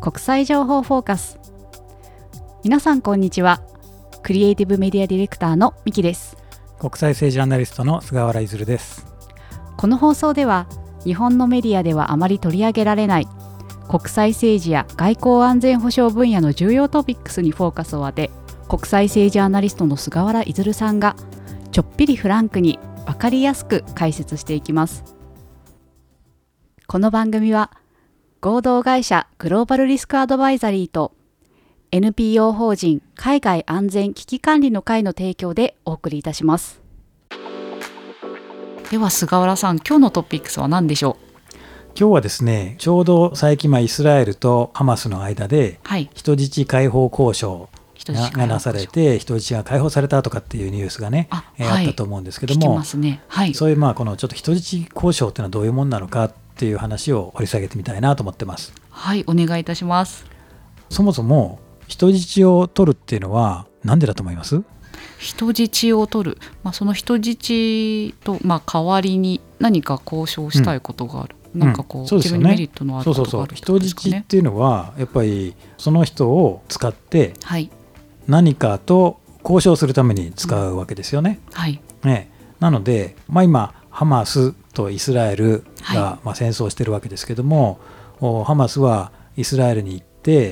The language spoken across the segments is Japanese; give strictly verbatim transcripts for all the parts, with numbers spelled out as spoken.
国際情報フォーカス。皆さんこんにちは。クリエイティブメディアディレクターのミキです。 国際政治アナリストの菅原出です。 この放送では日本のメディアではあまり取り上げられない国際政治や外交安全保障分野の重要トピックスにフォーカスを当て、国際政治アナリストの菅原出さんがちょっぴりフランクに分かりやすく解説していきます。この番組は合同会社グローバルリスクアドバイザリーと エヌピーオー 法人海外安全危機管理の会の提供でお送りいたします。では菅原さん、今日のトピックスは何でしょう？ 今日はですね、ちょうど最近イスラエルとハマスの間で人質解放交渉がなされて、人質が解放されたとかっていうニュースがね あ,、えーはい、あったと思うんですけども、 ねはい、 そういうまあこのちょっと人質交渉っていうのはどういうものなのかっていう話を掘り下げてみたいなと思ってます。 はい、お願いいたします。 そもそも人質を取るっていうのは何でだと思います？ 人質を取る、まあ、その人質と、まあ、代わりに何か交渉したいことがある、うん、なんかこう、うん、自分にメリットのあることがあるってことですかね。 人質っていうのはやっぱりその人を使ってはい、 何かと交渉するために使うわけですよね、 うんはいね、なので、まあ、今ハマスとイスラエルが、はいまあ、戦争してるわけですけども、ハマスはイスラエルに行って、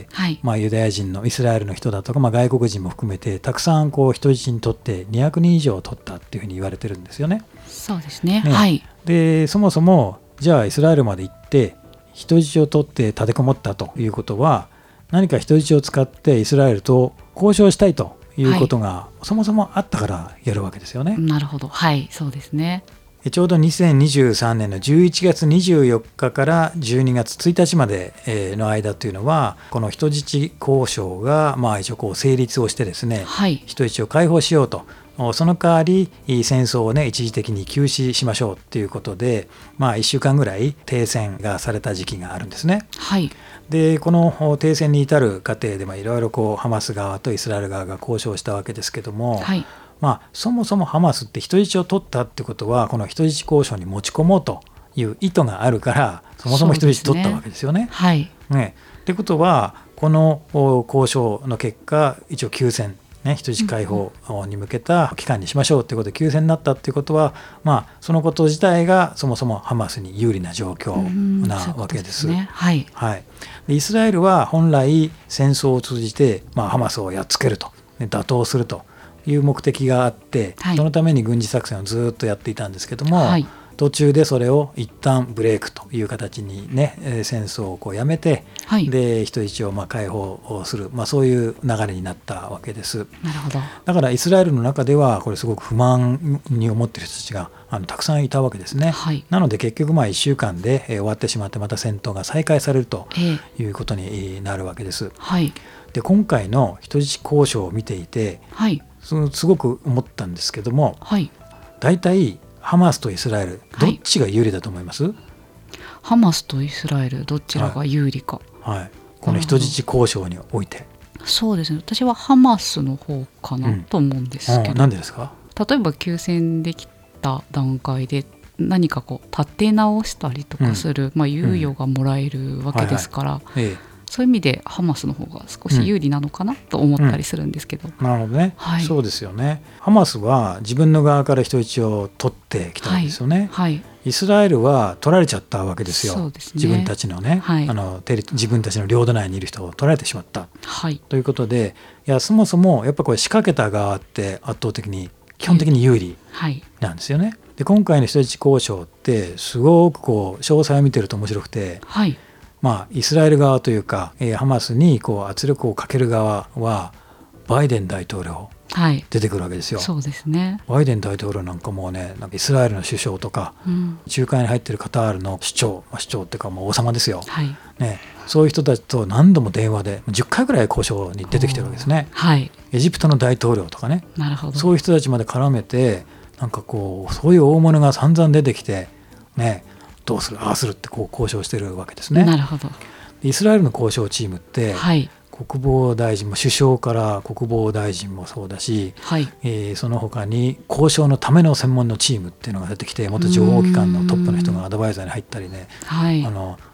はいまあ、ユダヤ人のイスラエルの人だとか、まあ、外国人も含めてたくさんこう人質にとってにひゃくにん以上取ったっていうふうに言われてるんですよね。 そうですね、 ね、 はい、 でそもそもじゃあイスラエルまで行って人質を取って立てこもったということは、何か人質を使ってイスラエルと交渉したいということが、はい、そもそもあったからやるわけですよね。 なるほど、はいそうですね。 ちょうどにせんにじゅうさんねんのじゅういちがつにじゅうよっかからじゅうにがつついたちまでの間というのは、この人質交渉がまあ一応こう成立をしてですね、はい、人質を解放しようと、その代わり戦争をね一時的に休止しましょうということで、まあいっしゅうかんぐらい停戦がされた時期があるんですね。 はい、 でこの停戦に至る過程でいろいろこうハマス側とイスラエル側が交渉したわけですけども、はいまあ、そもそもハマスって人質を取ったってことは、この人質交渉に持ち込もうという意図があるから、そもそも人質取ったわけですよね。はいね、ってことはこの交渉の結果一応休戦、ね、人質解放に向けた期間にしましょうということで休戦になったということは、まあ、そのこと自体がそもそもハマスに有利な状況なわけです。でイスラエルは本来戦争を通じて、まあ、ハマスをやっつけると、打倒するという目的があって、はい、そのために軍事作戦をずっとやっていたんですけども、はい、途中でそれを一旦ブレイクという形にね、戦争をこうやめて、はい、で人質をまあ解放する、まあ、そういう流れになったわけです。 なるほど。 だからイスラエルの中ではこれすごく不満に思っている人たちがあのたくさんいたわけですね、はい、なので結局まあいっしゅうかんで終わってしまって、また戦闘が再開されるということになるわけです、えーはい、で今回の人質交渉を見ていて、はいそのすごく思ったんですけども、はい、大体ハマスとイスラエルどっちが有利だと思います？はい、 ハマスとイスラエルどちらが有利か、 はいはい、この人質交渉において。 そうですね、私はハマスの方かなと思うんですけど、うん、 なんでですか？ 例えば休戦できた段階で何かこう立て直したりとかする、うんまあ、猶予がもらえるわけですから、うんはいはいええそういう意味でハマスの方が少し有利なのかなと思ったりするんですけど、 うんうん、なるほどね、はい、そうですよね。ハマスは自分の側から人質を取ってきたわけですよね、はいはい、イスラエルは取られちゃったわけですよ。そうですね、自分たちのね、はい、あの自分たちの領土内にいる人を取られてしまった、はい、ということで、いやそもそもやっぱこれ仕掛けた側って圧倒的に基本的に有利なんですよね、はい、で今回の人質交渉ってすごくこう詳細を見てると面白くて、はいまあ、イスラエル側というか、えー、ハマスにこう圧力をかける側はバイデン大統領出てくるわけですよ、はい、そうですね。バイデン大統領なんかもうね、なんかイスラエルの首相とか、うん、仲介に入っているカタールの首長、まあ、首長っていうかもう王様ですよ、はいね、そういう人たちと何度も電話でじゅっかいぐらい交渉に出てきてるわけですね、はい、エジプトの大統領とかね、なるほど、そういう人たちまで絡めて、なんかこうそういう大物が散々出てきてね、どうするああするってこう交渉してるわけですね。なるほど。イスラエルの交渉チームって、はい、国防大臣も首相から国防大臣もそうだし、はいえー、その他に交渉のための専門のチームっていうのが出てきて、元情報機関のトップの人がアドバイザーに入ったりね、はい、あの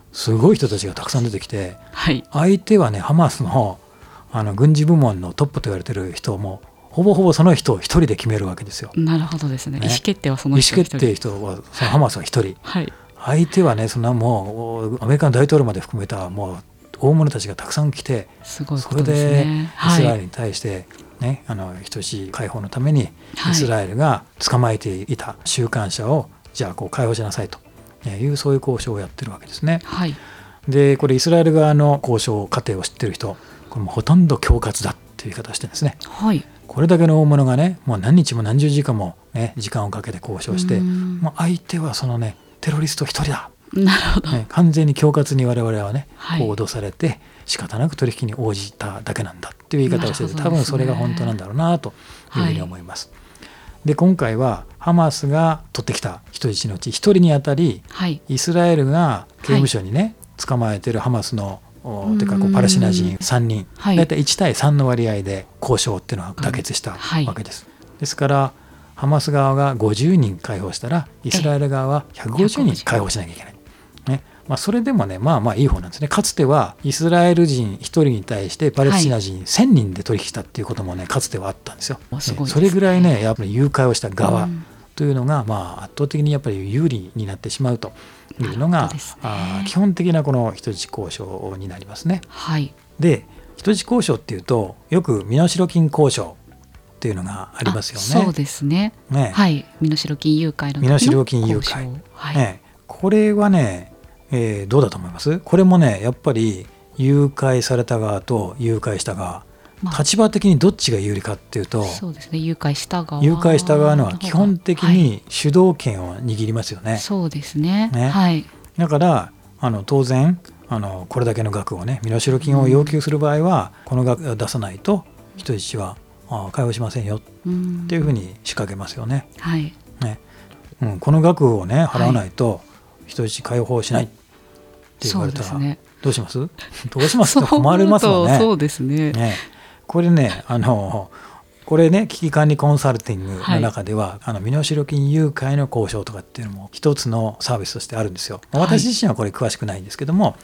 すごい人たちがたくさん出てきて、 はい、 相手はねハマスの、あの軍事部門のトップと言われてる人もほぼほぼその人を一人で決めるわけですよ。 なるほどですね。ね、意思決定はその人一人。意思決定人はそのハマスは一人、 はい、 相手はねそんなもうアメリカの大統領まで含めたもう大物たちがたくさん来て、 すごいことですね。 それでイスラエルに対して、ね、はい、あの等しい解放のためにイスラエルが捕まえていた収監者をじゃあこう解放しなさいというそういう交渉をやってるわけですね。 はい、 でこれイスラエル側の交渉過程を知ってる人、これもほとんど恐喝だっていう言い方をしてるんですね。 はい、 これだけの大物がねもう何日も何十時間も、ね、時間をかけて交渉して、もう相手はそのねテロリスト一人だ、 なるほど、 ね、完全に恐喝に我々はね、 はい、 脅されて仕方なく取引に応じただけなんだっていう言い方をしてて、ね、多分それが本当なんだろうなというふうに思います。はい、で今回はハマスが取ってきた人質のうちひとりにあたり、はい、イスラエルが刑務所にね、はい、捕まえてるハマスのてかこうパレスチナ人さんにん、はい、だいたいいちたいさんの割合で交渉っていうのは妥結したわけです。はい、ですからハマス側がごじゅうにん解放したらイスラエル側はひゃくごじゅうにん解放しなきゃいけない、ね、まあ、それでもねまあまあいい方なんですね。かつてはイスラエル人ひとりに対してパレスチナ人せんにんで取引したっていうこともねかつてはあったんですよ。 すごいですね。 それぐらいねやっぱり誘拐をした側というのが、まあ圧倒的にやっぱり有利になってしまうというのが、ね、あ基本的なこの人質交渉になりますね。 はい、 で人質交渉っていうとよく身代金交渉っていうのがありますよね。 そうですね。 ね、 はい、身代金誘拐の時の身代金誘拐、 はい、 ね、これはね、えー、どうだと思います？これもねやっぱり誘拐された側と誘拐した側、まあ、立場的にどっちが有利かっていうと、 そうですね、誘拐した側誘拐した側のは基本的に主導権を握りますよね。 はい、そうですね。 ね、 はい、 だからあの当然あのこれだけの額をね身代金を要求する場合は、うん、この額を出さないと人質はあ解放しませんよっていうふうに仕掛けますよね。 はい、 ね、うん、この額をね払わないと人質解放しないって言われたら、はいね、どうします？どうしますか？困りますよね。 そうですね。 ね、これねあのこれね危機管理コンサルティングの中では、はい、あの身代金誘拐の交渉とかっていうのも一つのサービスとしてあるんですよ。私自身はこれ詳しくないんですけども、はい、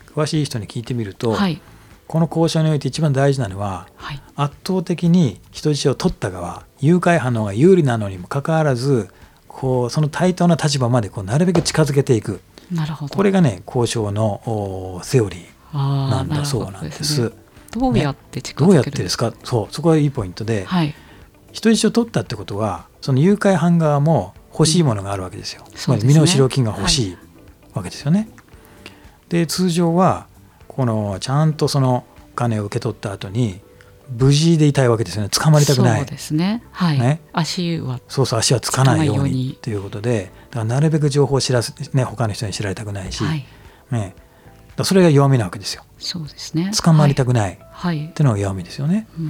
詳しい人に聞いてみると、はい、この交渉において一番大事なのは、はい、圧倒的に人質を取った側誘拐犯の方が有利なのにもかかわらずこうその対等な立場までこうなるべく近づけていく。 なるほど。 これがね交渉のセオリーなんだそうなんです。 どうやって近づける、 ね、どうやってですか。そうそこがいいポイントで、はい、人質を取ったってことはその誘拐犯側も欲しいものがあるわけですよ。うん、つまり身代金が欲しいわけですよね。はい、で通常はこのちゃんとそのお金を受け取った後に無事でいたいわけですよね。捕まりたくない。 そうですね。はい。ね、足はそうそう足はつかないようにということで、だからなるべく情報を知らせね他の人に知られたくないし、はい、ね、だそれが弱みなわけですよ。 そうですね。 捕まりたくない、 はい、 っていうのが弱みですよね。うんうん、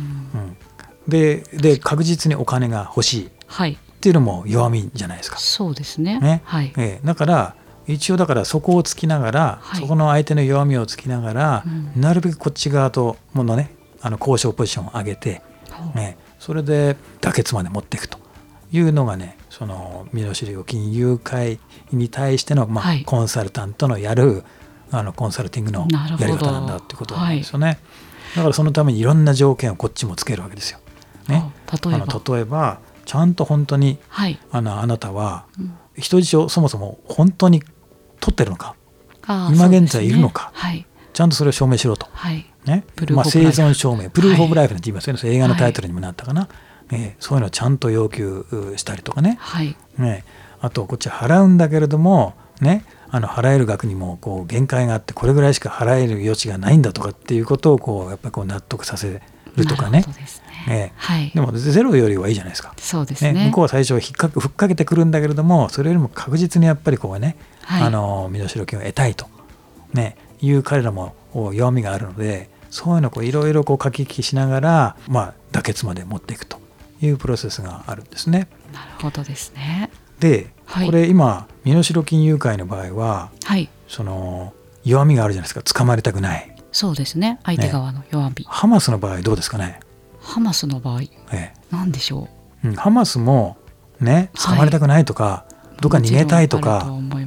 でで確実にお金が欲しいっていうのも弱みじゃないですか。 そうですね。 ね、 はい、 えー、だから一応だからそこをつきながら、はい、そこの相手の弱みをつきながら、うん、なるべくこっち側とものねあの交渉ポジションを上げて、ね、それで妥結まで持っていくというのがねその身代金誘拐に対しての、まあはい、コンサルタントのやるあのコンサルティングのやり方なんだっていうことなんですよね。はい、だからそのためにいろんな条件をこっちもつけるわけですよ。ね、 例えば、 あの例えばちゃんと本当に、はい、あのあなたは人質をそもそも本当に取ってるのか、今現在いるのか、はい、ちゃんとそれを証明しろと。はいねまあ、生存証明プルーフ・オブ・ライフなんて言いますよね。はい、映画のタイトルにもなったかな、はいえー、そういうのをちゃんと要求したりとかね、はいね、あとこっち払うんだけれども、ね、あの払える額にもこう限界があってこれぐらいしか払える余地がないんだとかっていうことをこうやっぱりこう納得させるとかね。で, はい、でもゼロよりはいいじゃないですか。 そうですね。 ね向こうは最初ひっかふっかけてくるんだけれどもそれよりも確実にやっぱりこうね、はい、あの身代金を得たいと、ね、いう彼らも弱みがあるのでそういうのをいろいろ駆け引きしながら、まあ、妥結まで持っていくというプロセスがあるんですね。 なるほどですね。 で、はい、これ今身代金誘拐の場合は、はい、その弱みがあるじゃないですか。捕まりたくない。 そうですね。相手側の弱み、ね、 ハマスの場合どうですかね。 ハマスの場合、ええ、何でしょう、 うん、ハマスもね捕まりたくないとか、はい、どっか逃げたいとか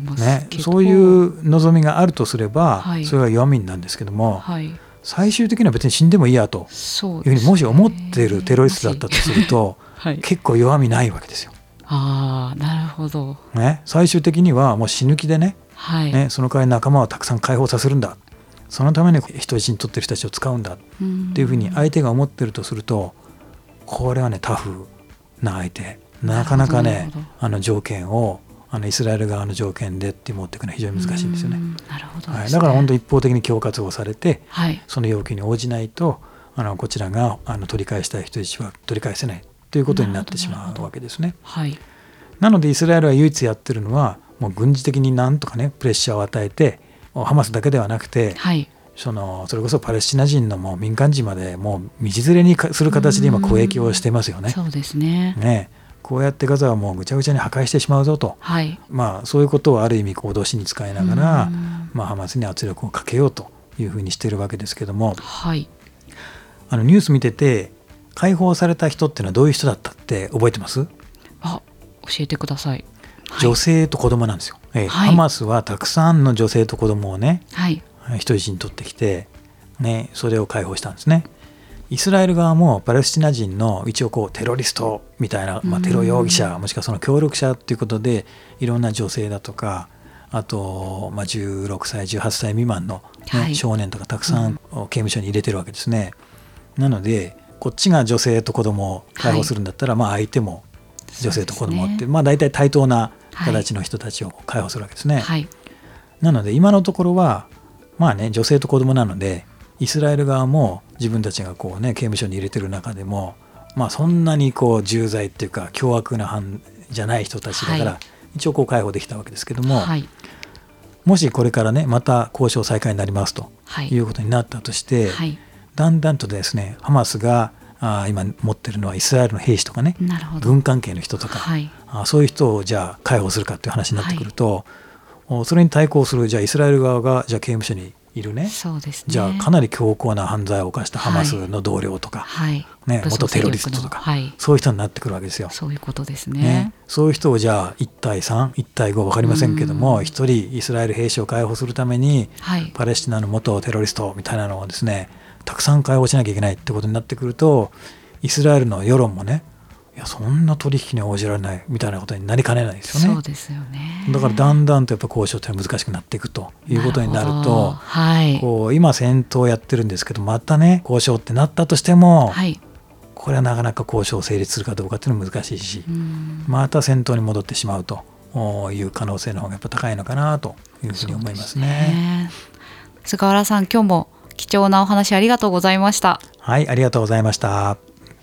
ますね、そういう望みがあるとすれば、はい、それは弱みなんですけども、はい、最終的には別に死んでもいいやというふうにもし思っているテロリストだったとすると、はい、結構弱みないわけですよ。 あー、なるほど、 ね、最終的にはもう死ぬ気で ね,、はい、ねその代わり仲間をたくさん解放させるんだ、そのために人質に取っている人たちを使うんだっていうふうに相手が思っているとすると、これはねタフな相手、なかなかねあの条件をあのイスラエル側の条件でって持っていくのは非常に難しいんですよね。 なるほどですね。 はい、だから本当一方的に恐喝をされて、 はい、 その要求に応じないとあのこちらがあの取り返したい人質は取り返せないということになってしまうわけですね。 はい、 なのでイスラエルは唯一やってるのはもう軍事的になんとかねプレッシャーを与えて、ハマスだけではなくて、はい、そのそれこそパレスチナ人のもう民間人までもう道連れにする形で今攻撃をしてますよね。 そうですね。 ね、こうやってガザはもうぐちゃぐちゃに破壊してしまうぞと、はい、まあ、そういうことをある意味脅しに使いながら、まあ、ハマスに圧力をかけようというふうにしているわけですけども、はい、あのニュース見てて解放された人っていうのはどういう人だったって覚えてます？ あ、教えてください。 はい、女性と子供なんですよ。えーはい、ハマスはたくさんの女性と子供をね、はい、人質に取ってきて、ね、それを解放したんですね。イスラエル側もパレスチナ人の一応こうテロリストみたいな、まあ、テロ容疑者もしくはその協力者ということでいろんな女性だとか、あと、まあ、じゅうろくさいじゅうはっさい未満の、ね、はい、少年とかたくさん刑務所に入れてるわけですね。なのでこっちが女性と子供を解放するんだったら、はい、まあ、相手も女性と子供って、ね、まあ、大体対等な形の人たちを解放するわけですね。はい、なので今のところはまあね、女性と子供なのでイスラエル側も自分たちがこう、ね、刑務所に入れてる中でも、まあ、そんなにこう重罪っていうか凶悪な犯じゃない人たちだから、はい、一応こう解放できたわけですけども、はい、もしこれからねまた交渉再開になりますということになったとして、はい、だんだんとですねハマスがあ今持ってるのはイスラエルの兵士とかね軍関係の人とか、はい、あそういう人をじゃあ解放するかっていう話になってくると、はい、それに対抗するじゃあイスラエル側がじゃあ刑務所にいるね、 そうですね、 じゃあかなり強硬な犯罪を犯したハマスの同僚とか、はいね、元テロリストとか、はい、そういう人になってくるわけですよ。 そういうことです ね, ねそういう人をじゃあいち対さん、いち対ご分かりませんけどもひとりイスラエル兵士を解放するために、はい、パレスチナの元テロリストみたいなのをですねたくさん解放しなきゃいけないってことになってくるとイスラエルの世論もねいやそんな取引に応じられないみたいなことになりかねないですよね。 そうですよね。 だからだんだんとやっぱ交渉って難しくなっていくということになると、はい、こう今戦闘やってるんですけどまたね交渉ってなったとしても、はい、これはなかなか交渉成立するかどうかっていうのは難しいし、また戦闘に戻ってしまうという可能性の方がやっぱ高いのかなというふうに思いますね。 菅原さん、今日も貴重なお話ありがとうございました。 はい、ありがとうございました。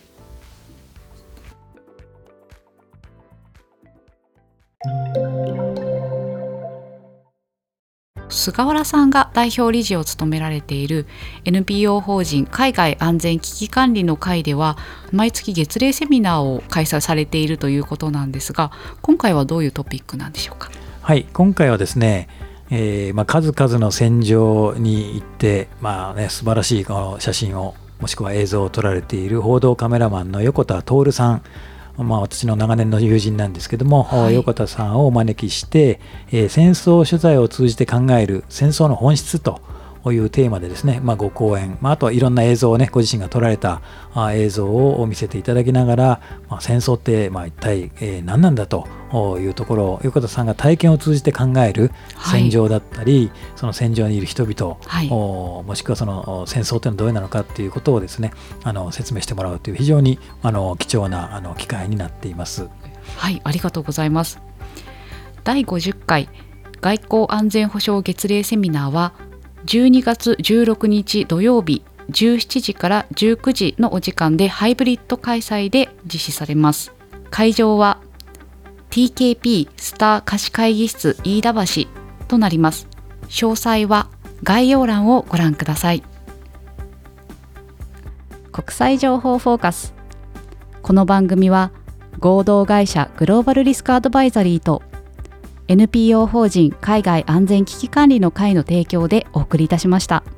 菅原さんが代表理事を務められている エヌピーオー 法人海外安全危機管理の会では毎月月例セミナーを開催されているということなんですが、今回はどういうトピックなんでしょうか。 はい、今回はですね、えーまあ、数々の戦場に行って、まあね、素晴らしいこの写真をもしくは映像を撮られている報道カメラマンの横田徹さん、まあ、私の長年の友人なんですけども、はい、横田さんをお招きして、えー、戦争取材を通じて考える戦争の本質というテーマでですね、まあ、ご講演、まあ、あとはいろんな映像をねご自身が撮られたあ映像を見せていただきながら、まあ、戦争ってまあ一体、えー、何なんだというところを横田さんが体験を通じて考える戦場だったり、はい、その戦場にいる人々、はい、もしくはその戦争っていうのはどういうなのかっていうことをですねあの説明してもらうという非常にあの貴重なあの機会になっています。 はい、ありがとうございます。だいごじゅっかい外交安全保障月例セミナーはじゅうにがつじゅうろくにち土曜日じゅうしちじからじゅうくじのお時間でハイブリッド開催で実施されます。会場は ティーケーピー スター貸し会議室飯田橋となります。詳細は概要欄をご覧ください。 国際情報フォーカス。この番組は合同会社グローバルリスクアドバイザリーと エヌピーオー 法人海外安全危機管理の会の提供でお送りいたしました。